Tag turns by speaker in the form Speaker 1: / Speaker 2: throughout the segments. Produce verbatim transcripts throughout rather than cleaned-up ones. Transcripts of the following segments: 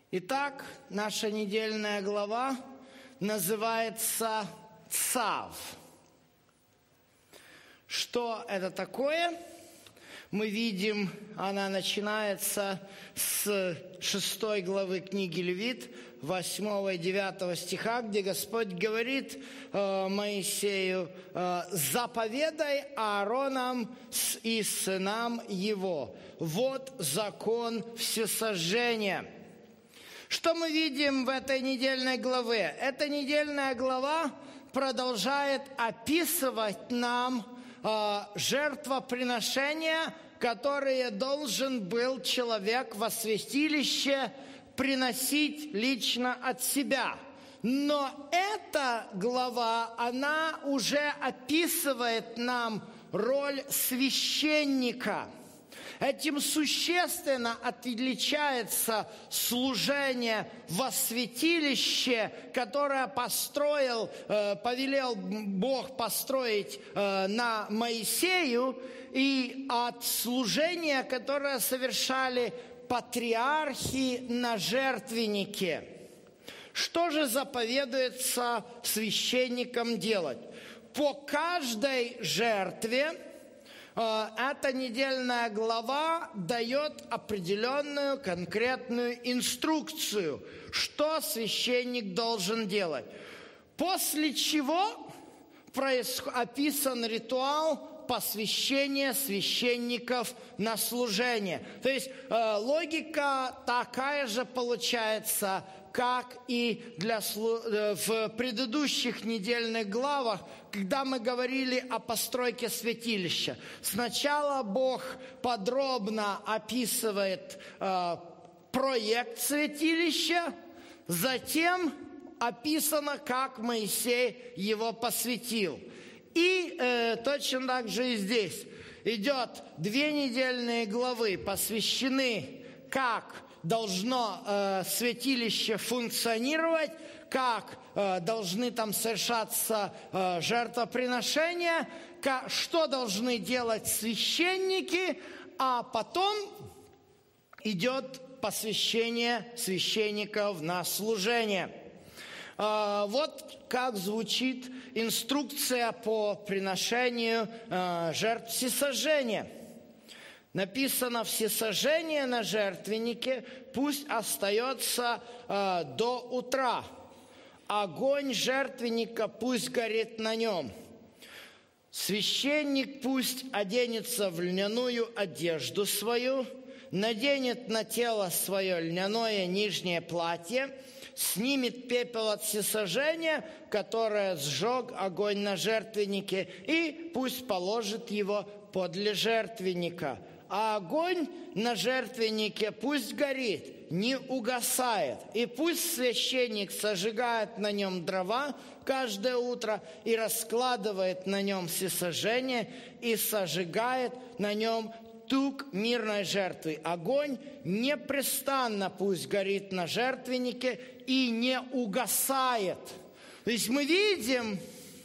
Speaker 1: Итак, наша недельная глава называется «Цав». Что это такое? Мы видим, она начинается с шестой главы книги Левит, восьмого и девятого стиха, где Господь говорит э, Моисею: э, «Заповедай Ааронам и сынам его, вот закон всесожжения». Что мы видим в этой недельной главе? Эта недельная глава продолжает описывать нам э, жертвоприношения, которые должен был человек во святилище приносить лично от себя. Но эта глава, она уже описывает нам роль священника. Этим существенно отличается служение во святилище, которое построил, повелел Бог построить на Моисею, и от служения, которое совершали патриархи на жертвеннике. Что же заповедуется священникам делать? По каждой жертве эта недельная глава дает определенную конкретную инструкцию, что священник должен делать. После чего описан ритуал посвящения священников на служение. То есть логика такая же получается, как и для, в предыдущих недельных главах, когда мы говорили о постройке святилища. Сначала Бог подробно описывает э, проект святилища, затем описано, как Моисей его посвятил. И э, точно так же и здесь идет две недельные главы, посвящены, как должно э, святилище функционировать, как э, должны там совершаться э, жертвоприношения, как, что должны делать священники, а потом идет посвящение священников на служение. Э, вот как звучит инструкция по приношению э, жертв всесожжения. Написано: всесожжение на жертвеннике пусть остается э, до утра. Огонь жертвенника пусть горит на нем. Священник пусть оденется в льняную одежду свою, наденет на тело свое льняное нижнее платье, снимет пепел от всесожжения, которое сжег огонь на жертвеннике, и пусть положит его подле жертвенника. А огонь на жертвеннике пусть горит, не угасает. И пусть священник сожигает на нем дрова каждое утро и раскладывает на нем всесожжение и сожигает на нем тук мирной жертвы. Огонь непрестанно пусть горит на жертвеннике и не угасает. То есть мы видим,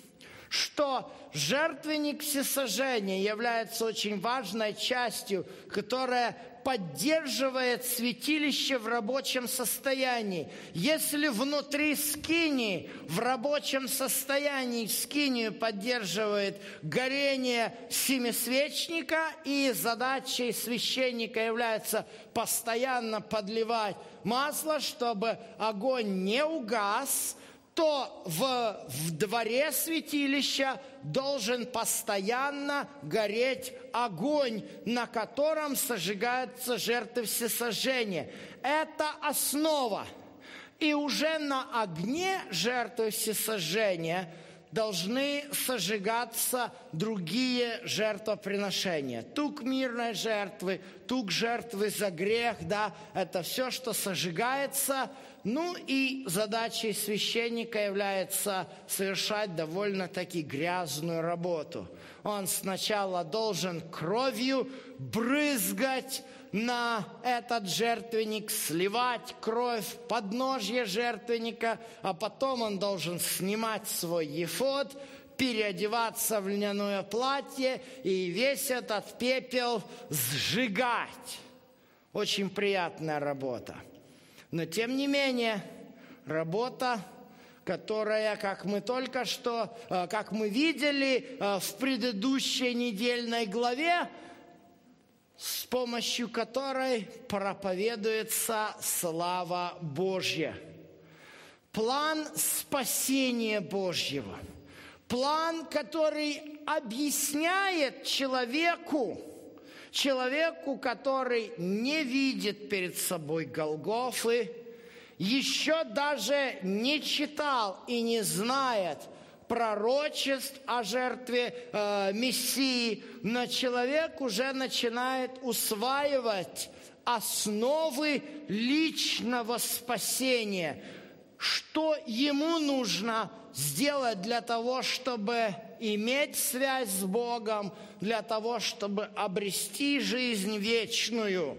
Speaker 1: что жертвенник всесожжения является очень важной частью, которая поддерживает святилище в рабочем состоянии. Если внутри скинии, в рабочем состоянии скинию поддерживает горение семисвечника, и задачей священника является постоянно подливать масло, чтобы огонь не угас, то в, в дворе святилища должен постоянно гореть огонь, на котором сожигаются жертвы всесожжения. Это основа. И уже на огне жертвы всесожжения должны сожигаться другие жертвоприношения. Тук мирной жертвы, тук жертвы за грех, да, это все, что сожигается. Ну и задачей священника является совершать довольно-таки грязную работу. Он сначала должен кровью брызгать на этот жертвенник, сливать кровь в подножье жертвенника, а потом он должен снимать свой ефод, переодеваться в льняное платье и весь этот пепел сжигать. Очень приятная работа. Но тем не менее, работа, которая, как мы только что, как мы видели в предыдущей недельной главе, с помощью которой проповедуется слава Божья. План спасения Божьего. План, который объясняет человеку, человеку, который не видит перед собой Голгофы, еще даже не читал и не знает пророчеств о жертве э, Мессии, но человек уже начинает усваивать основы личного спасения, что ему нужно сделать для того, чтобы иметь связь с Богом, для того, чтобы обрести жизнь вечную.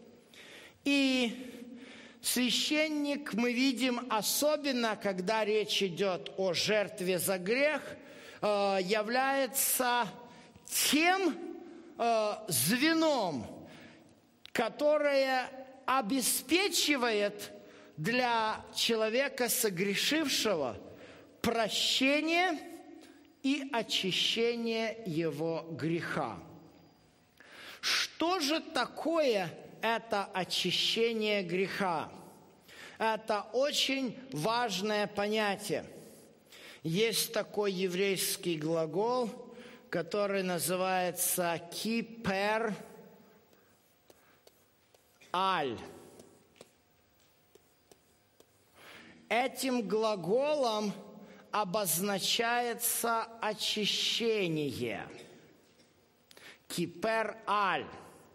Speaker 1: И священник, мы видим, особенно когда речь идет о жертве за грех, является тем звеном, которое обеспечивает для человека согрешившего прощение и очищение его греха. Что же такое это очищение греха? Это очень важное понятие. Есть такой еврейский глагол, который называется «кипер аль». Этим глаголом обозначается очищение. Кипер аль.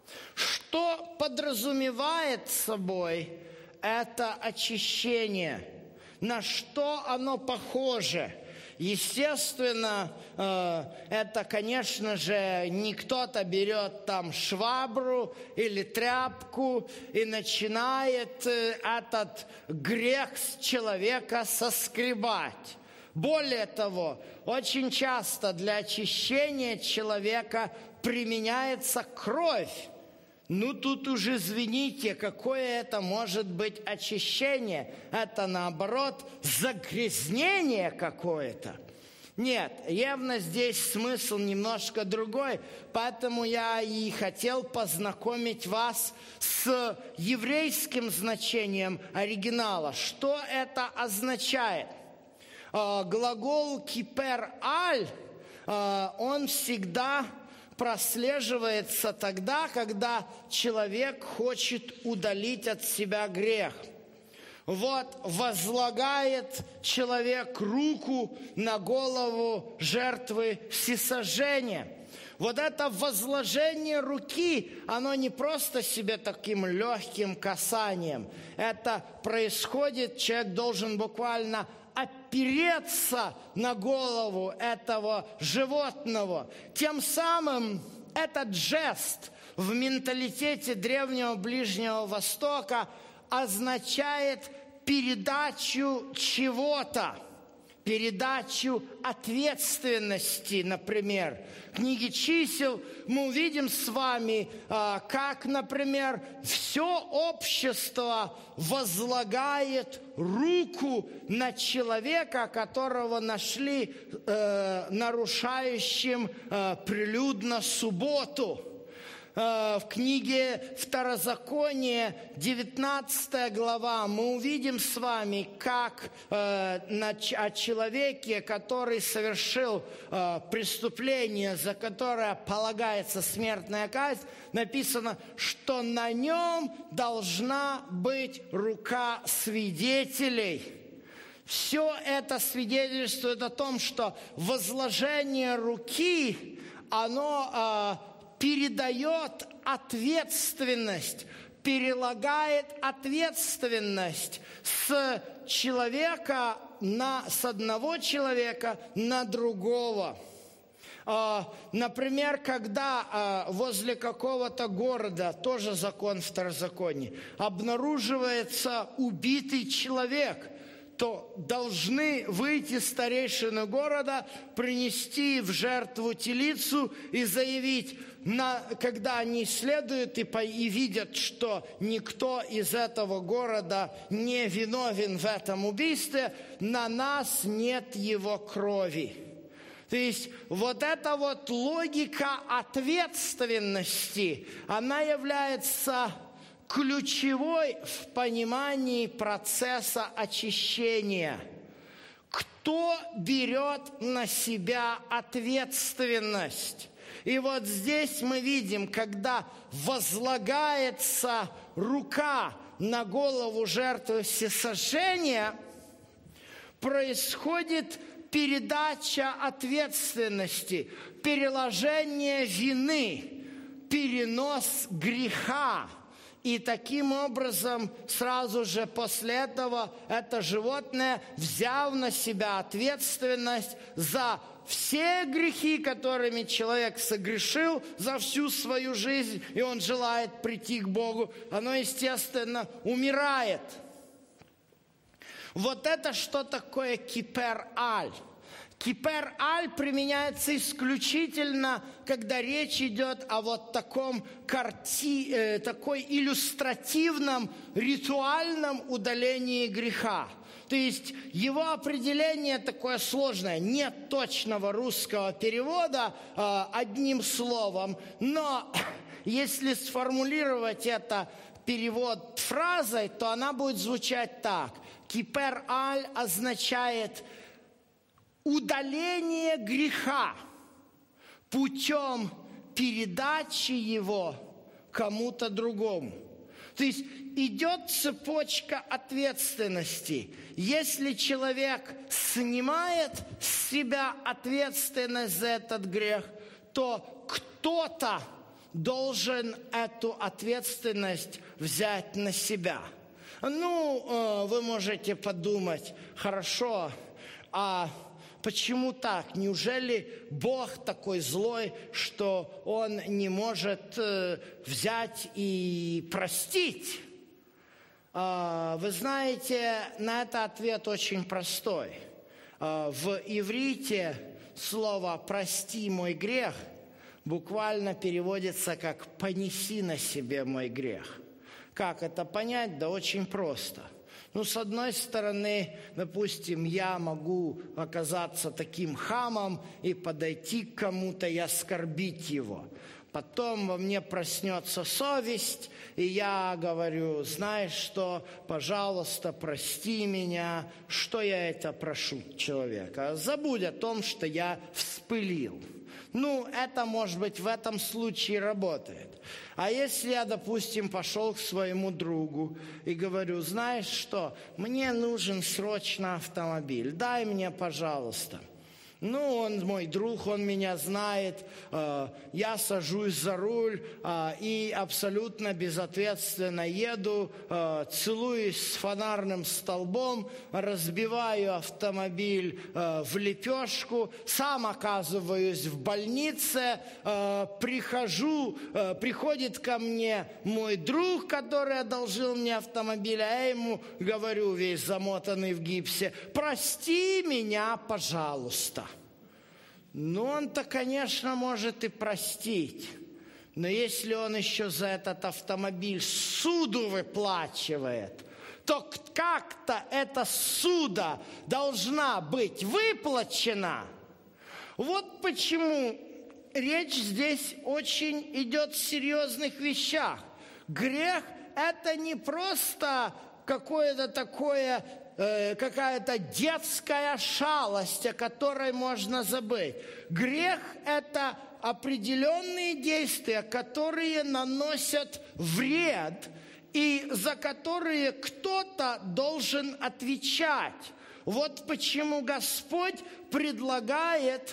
Speaker 1: Что подразумевает собой это очищение? На что оно похоже? Естественно, это, конечно же, не кто-то берет там швабру или тряпку и начинает этот грех с человека соскребать. Более того, очень часто для очищения человека применяется кровь. Ну, тут уже, извините, какое это может быть очищение? Это, наоборот, загрязнение какое-то. Нет, явно здесь смысл немножко другой, поэтому я и хотел познакомить вас с еврейским значением оригинала. Что это означает? Глагол «кипер аль», он всегда прослеживается тогда, когда человек хочет удалить от себя грех. Вот возлагает человек руку на голову жертвы всесожжения. Вот это возложение руки, оно не просто себе таким легким касанием. Это происходит, человек должен буквально опереться на голову этого животного. Тем самым этот жест в менталитете древнего Ближнего Востока означает передачу чего-то, передачу ответственности, например. В книге чисел мы увидим с вами, как, например, все общество возлагает руку на человека, которого нашли э, нарушающим э, прилюдно субботу. В книге Второзаконие, девятнадцатая глава, мы увидим с вами, как э, на, о человеке, который совершил э, преступление, за которое полагается смертная казнь, написано, что на нем должна быть рука свидетелей. Все это свидетельствует о том, что возложение руки, оно... Э, передает ответственность, перелагает ответственность с человека, на, с одного человека на другого. Например, когда возле какого-то города, тоже закон второзакония, обнаруживается убитый человек, то должны выйти старейшины города, принести в жертву телицу и заявить, на, когда они исследуют и, по, и видят, что никто из этого города не виновен в этом убийстве, на нас нет его крови. То есть вот эта вот логика ответственности, она является ключевой в понимании процесса очищения. Кто берет на себя ответственность? И вот здесь мы видим, когда возлагается рука на голову жертвы всесожжения, происходит передача ответственности, переложение вины, перенос греха. И таким образом, сразу же после этого, это животное, взяв на себя ответственность за все грехи, которыми человек согрешил за всю свою жизнь, и он желает прийти к Богу, оно, естественно, умирает. Вот это что такое кипер-аль? Кипер-аль применяется исключительно, когда речь идет о вот таком карти, э, такой иллюстративном, ритуальном удалении греха. То есть его определение такое сложное, нет точного русского перевода э, одним словом, но если сформулировать это перевод фразой, то она будет звучать так. Кипер-аль означает удаление греха путем передачи его кому-то другому. То есть идет цепочка ответственности. Если человек снимает с себя ответственность за этот грех, то кто-то должен эту ответственность взять на себя. Ну, вы можете подумать, хорошо, а почему так? Неужели Бог такой злой, что Он не может взять и простить? Вы знаете, на это ответ очень простой. В иврите слово «прости мой грех» буквально переводится как «понеси на себе мой грех». Как это понять? Да очень просто. Ну, с одной стороны, допустим, я могу оказаться таким хамом и подойти к кому-то и оскорбить его. Потом во мне проснется совесть, и я говорю, знаешь что, пожалуйста, прости меня, что я это прошу человека. Забудь о том, что я вспылил. Ну, это, может быть, в этом случае работает. А если я, допустим, пошел к своему другу и говорю, знаешь что, мне нужен срочно автомобиль, дай мне, пожалуйста. Ну, он мой друг, он меня знает, э, я сажусь за руль э, и абсолютно безответственно еду, э, целуюсь с фонарным столбом, разбиваю автомобиль э, в лепешку, сам оказываюсь в больнице, э, прихожу, э, приходит ко мне мой друг, который одолжил мне автомобиль, а я ему говорю, весь замотанный в гипсе, прости меня, пожалуйста. Ну, он-то, конечно, может и простить, но если он еще за этот автомобиль суду выплачивает, то как-то эта суда должна быть выплачена. Вот почему речь здесь очень идет о серьезных вещах. Грех – это не просто какое-то такое... какая-то детская шалость, о которой можно забыть. Грех – это определенные действия, которые наносят вред и за которые кто-то должен отвечать. Вот почему Господь предлагает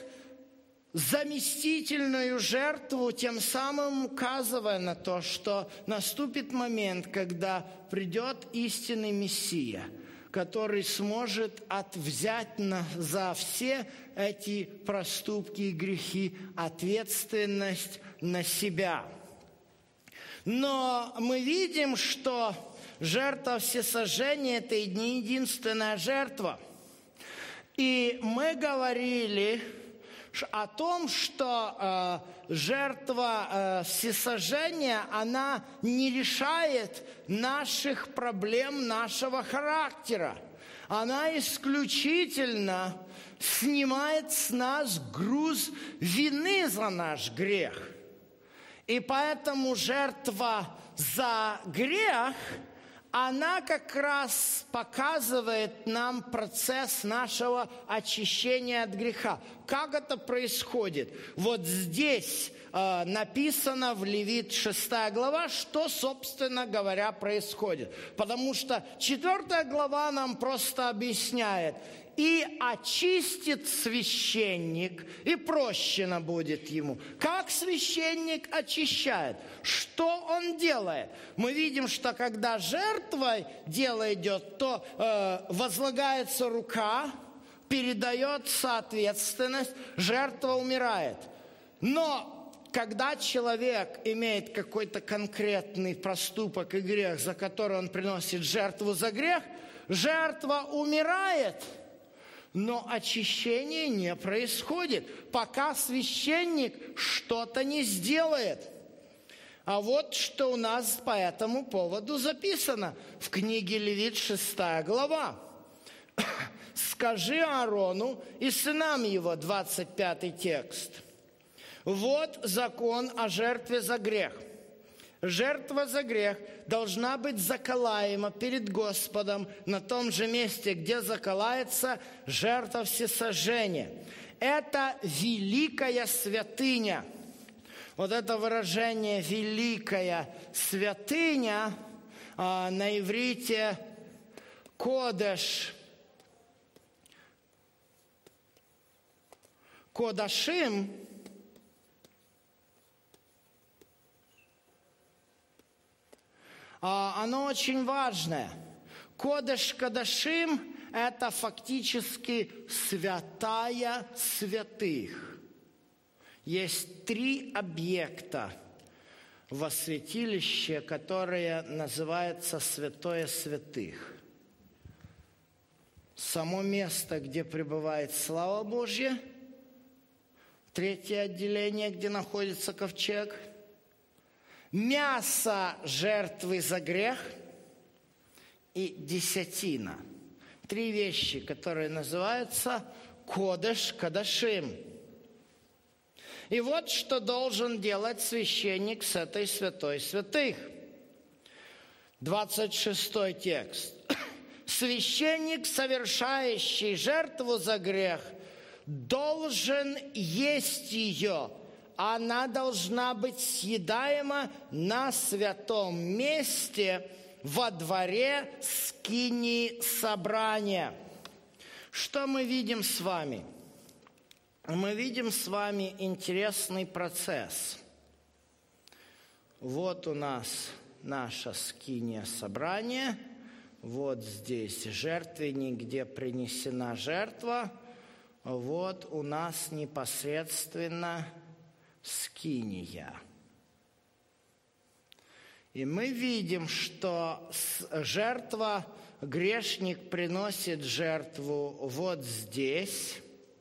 Speaker 1: заместительную жертву, тем самым указывая на то, что наступит момент, когда придет истинный Мессия, который сможет взять на, за все эти проступки и грехи ответственность на себя. Но мы видим, что жертва всесожжения – это не единственная жертва. И мы говорили о том, что э, жертва э, всесожжения, она не решает наших проблем, нашего характера. Она исключительно снимает с нас груз вины за наш грех. И поэтому жертва за грех, она как раз показывает нам процесс нашего очищения от греха. Как это происходит? Вот здесь э, написано в Левит шестая глава, что, собственно говоря, происходит. Потому что четвёртая глава нам просто объясняет. «И очистит священник, и прощено будет ему». Как священник очищает? Что он делает? Мы видим, что когда жертвой дело идет, то э, возлагается рука, передается ответственность, жертва умирает. Но когда человек имеет какой-то конкретный проступок и грех, за который он приносит жертву за грех, жертва умирает, но очищение не происходит, пока священник что-то не сделает. А вот что у нас по этому поводу записано в книге Левит шестая глава. «Скажи Аарону и сынам его», двадцать пятый текст. «Вот закон о жертве за грех. Жертва за грех должна быть заколаема перед Господом на том же месте, где заколается жертва всесожжения. Это великая святыня». Вот это выражение «великая святыня» а, на иврите «кодеш», «кодашим», оно очень важное. Кодеш Кадашим – это фактически святая святых. Есть три объекта во святилище, которое называется святое святых. Само место, где пребывает слава Божья, третье отделение, где находится ковчег, мясо жертвы за грех и десятина. Три вещи, которые называются Кодеш Кадашим. И вот что должен делать священник с этой святой святых. двадцать шестой текст. Священник, совершающий жертву за грех, должен есть ее. Она должна быть съедаема на святом месте во дворе скинии собрания. Что мы видим с вами? Мы видим с вами интересный процесс. Вот у нас наша скиния собрания. Вот здесь жертвенник, где принесена жертва. Вот у нас непосредственно скиния. И мы видим, что жертва, грешник приносит жертву вот здесь,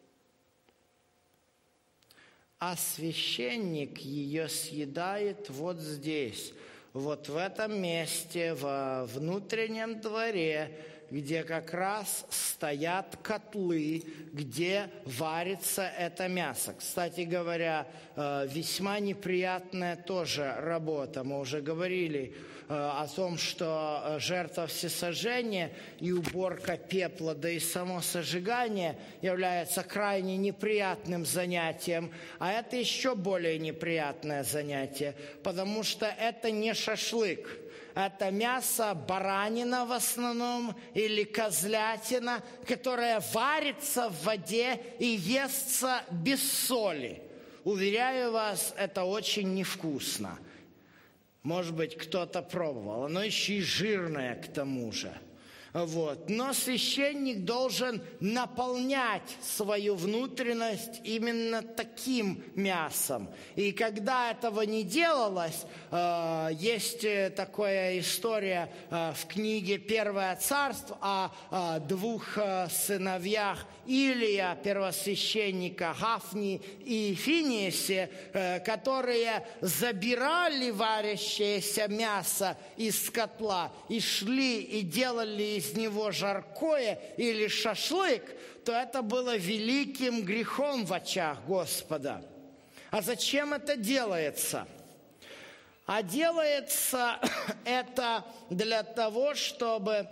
Speaker 1: а священник ее съедает вот здесь, вот в этом месте, во внутреннем дворе, где как раз стоят котлы, где варится это мясо. Кстати говоря, весьма неприятная тоже работа. Мы уже говорили о том, что жертва всесожжения и уборка пепла, да и само сожигание является крайне неприятным занятием. А это еще более неприятное занятие, потому что это не шашлык. Это мясо баранина в основном или козлятина, которая варится в воде и естся без соли. Уверяю вас, это очень невкусно. Может быть, кто-то пробовал. Оно еще и жирное к тому же. Вот. Но священник должен наполнять свою внутренность именно таким мясом. И когда этого не делалось, есть такая история в книге «Первое царство» о двух сыновьях Илия, первосвященника, Гафни и Финиесе, которые забирали варящееся мясо из котла и шли и делали из него жаркое или шашлык, то это было великим грехом в очах Господа. А зачем это делается? А делается это для того, чтобы,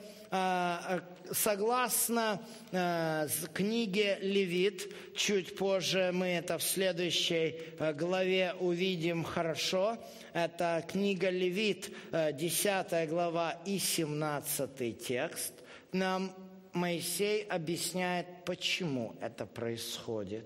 Speaker 1: согласно книге Левит, чуть позже мы это в следующей главе увидим хорошо, это книга Левит, десятая глава и семнадцатый текст, нам Моисей объясняет, почему это происходит.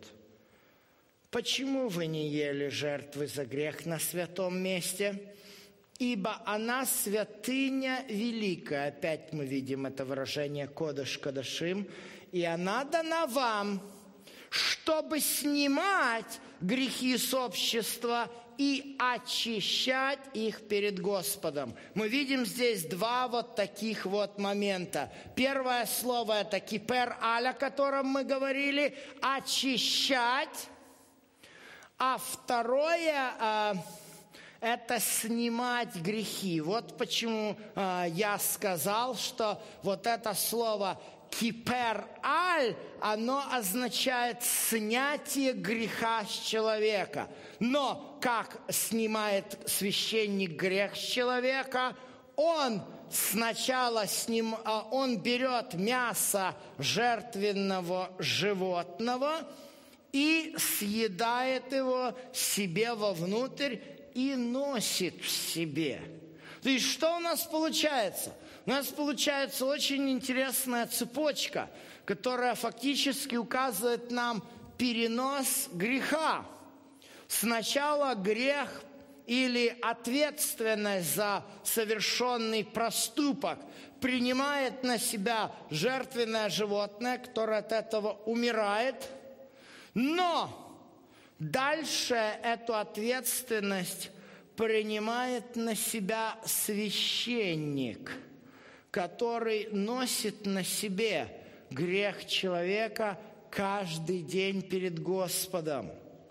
Speaker 1: Почему вы не ели жертвы за грех на святом месте? Ибо она святыня великая. Опять мы видим это выражение «кодеш кодашим». И она дана вам, чтобы снимать грехи с общества и очищать их перед Господом. Мы видим здесь два вот таких вот момента. Первое слово – это кипер аль, о котором мы говорили, очищать. А второе – это снимать грехи. Вот почему я сказал, что вот это слово «кипер аль», оно означает снятие греха с человека. Но как снимает священник грех с человека? Он сначала сним, он берет мясо жертвенного животного и съедает его себе вовнутрь и носит в себе. То есть что у нас получается? У нас получается очень интересная цепочка, которая фактически указывает нам перенос греха. Сначала грех или ответственность за совершенный проступок принимает на себя жертвенное животное, которое от этого умирает. Но дальше эту ответственность принимает на себя священник, который носит на себе грех человека каждый день перед Господом.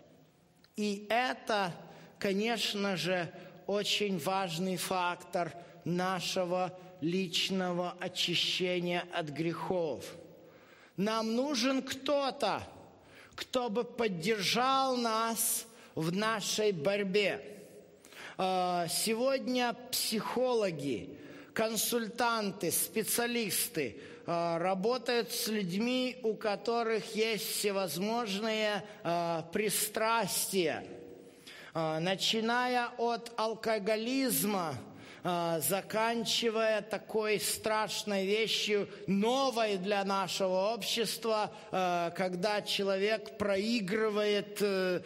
Speaker 1: И это, конечно же, очень важный фактор нашего личного очищения от грехов. Нам нужен кто-то, кто бы поддержал нас в нашей борьбе. Сегодня психологи, консультанты, специалисты работают с людьми, у которых есть всевозможные пристрастия, начиная от алкоголизма, заканчивая такой страшной вещью, новой для нашего общества, когда человек проигрывает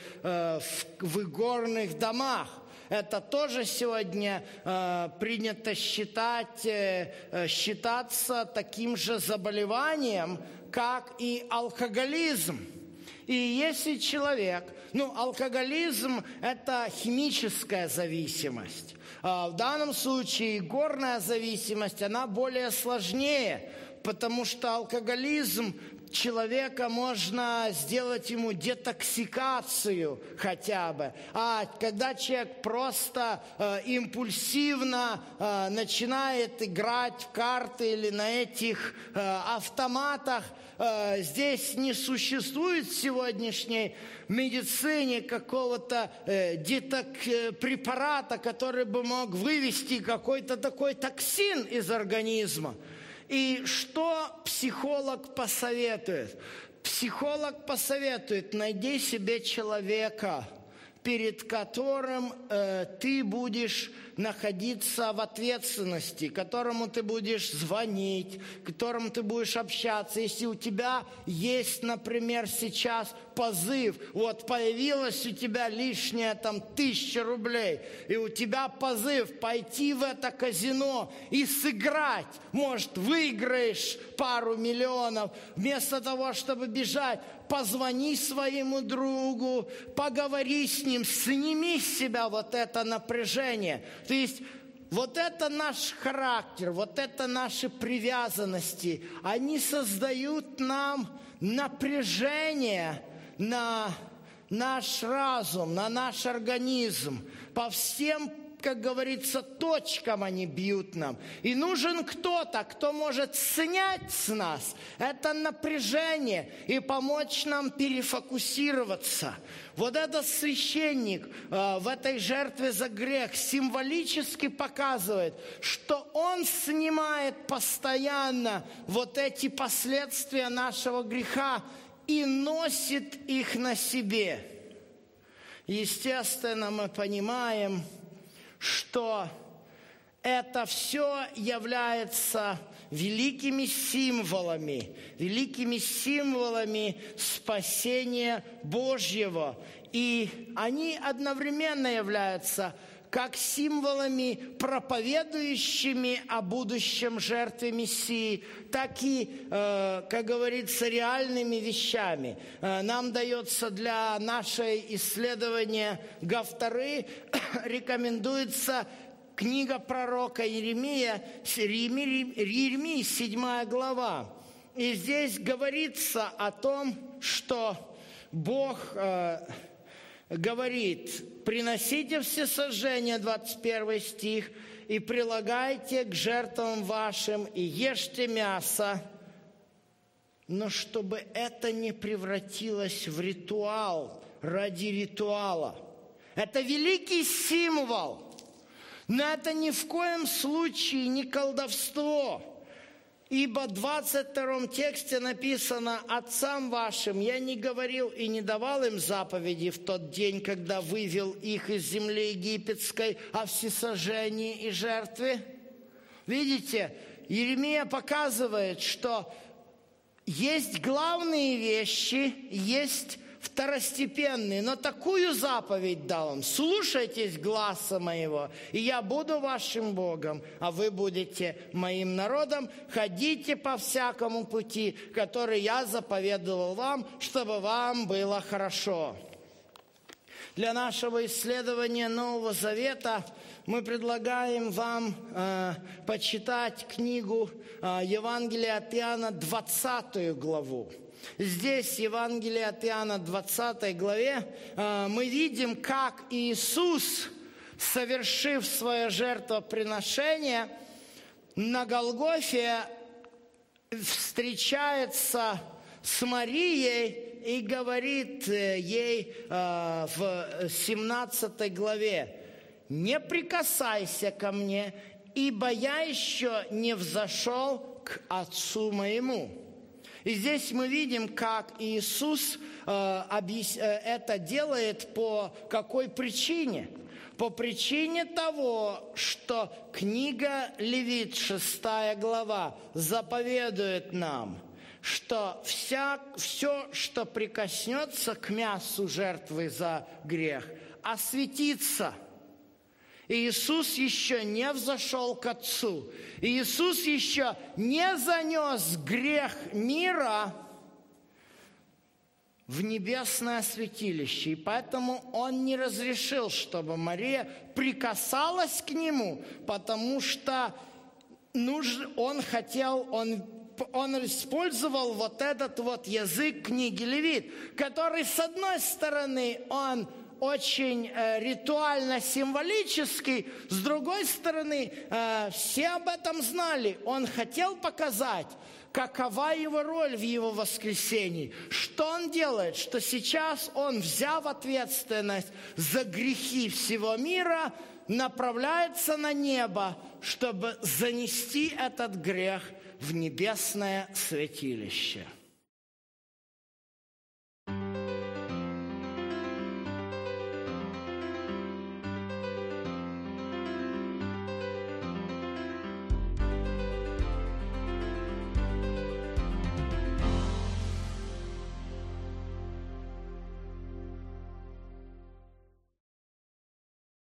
Speaker 1: в игорных домах. Это тоже сегодня э, принято считать, э, считаться таким же заболеванием, как и алкоголизм. И если человек, ну, алкоголизм – это химическая зависимость. А в данном случае игорная зависимость, она более сложнее, потому что алкоголизм человека можно сделать ему детоксикацию хотя бы. А когда человек просто э, импульсивно э, начинает играть в карты или на этих э, автоматах, э, здесь не существует в сегодняшней медицине какого-то э, деток-препарата, который бы мог вывести какой-то такой токсин из организма. И что психолог посоветует? Психолог посоветует: найди себе человека, перед которым э, ты будешь находиться в ответственности, которому ты будешь звонить, которому ты будешь общаться. Если у тебя есть, например, сейчас позыв, вот появилась у тебя лишняя там тысяча рублей, и у тебя позыв пойти в это казино и сыграть. Может, выиграешь пару миллионов. Вместо того, чтобы бежать, позвони своему другу, поговори с ним, сними с себя вот это напряжение. То есть вот это наш характер, вот это наши привязанности, они создают нам напряжение на наш разум, на наш организм. По всем, как говорится, точкам они бьют нам. И нужен кто-то, кто может снять с нас это напряжение и помочь нам перефокусироваться. Вот этот священник э, в этой жертве за грех символически показывает, что он снимает постоянно вот эти последствия нашего греха и носит их на себе. Естественно, мы понимаем, что это все является великими символами, великими символами спасения Божьего. И они одновременно являются как символами, проповедующими о будущем жертве Мессии, так и, э, как говорится, реальными вещами. Э, нам дается для нашей исследования Гавторы, рекомендуется книга пророка Иеремия, Иеремии, седьмая глава. И здесь говорится о том, что Бог э, говорит: приносите всесожжения, двадцать первый стих, и прилагайте к жертвам вашим, и ешьте мясо, но чтобы это не превратилось в ритуал ради ритуала. Это великий символ, но это ни в коем случае не колдовство. Ибо в двадцать втором тексте написано: «Отцам вашим я не говорил и не давал им заповеди в тот день, когда вывел их из земли египетской о всесожжении и жертве». Видите, Иеремия показывает, что есть главные вещи, есть второстепенные, но такую заповедь дал им: слушайтесь гласа моего, и я буду вашим Богом, а вы будете моим народом. Ходите по всякому пути, который я заповедовал вам, чтобы вам было хорошо. Для нашего исследования Нового Завета мы предлагаем вам э, почитать книгу э, Евангелия от Иоанна, двадцатую главу. Здесь, Евангелие от Иоанна, двадцатой главе, мы видим, как Иисус, совершив свое жертвоприношение, на Голгофе встречается с Марией и говорит ей в семнадцатой главе: «Не прикасайся ко мне, ибо я еще не взошел к Отцу моему». И здесь мы видим, как Иисус э, объяс... это делает по какой причине? По причине того, что книга Левит, шестая глава, заповедует нам, что вся... все, что прикоснется к мясу жертвы за грех, осветится. Иисус еще не взошел к Отцу. Иисус еще не занес грех мира в небесное святилище. И поэтому Он не разрешил, чтобы Мария прикасалась к Нему, потому что нужно, Он хотел, Он, он использовал вот этот вот язык книги Левит, который, с одной стороны, он очень э, ритуально-символический, с другой стороны, э, все об этом знали. Он хотел показать, какова его роль в его воскресении. Что он делает? Что сейчас он, взяв ответственность за грехи всего мира, направляется на небо, чтобы занести этот грех в небесное святилище.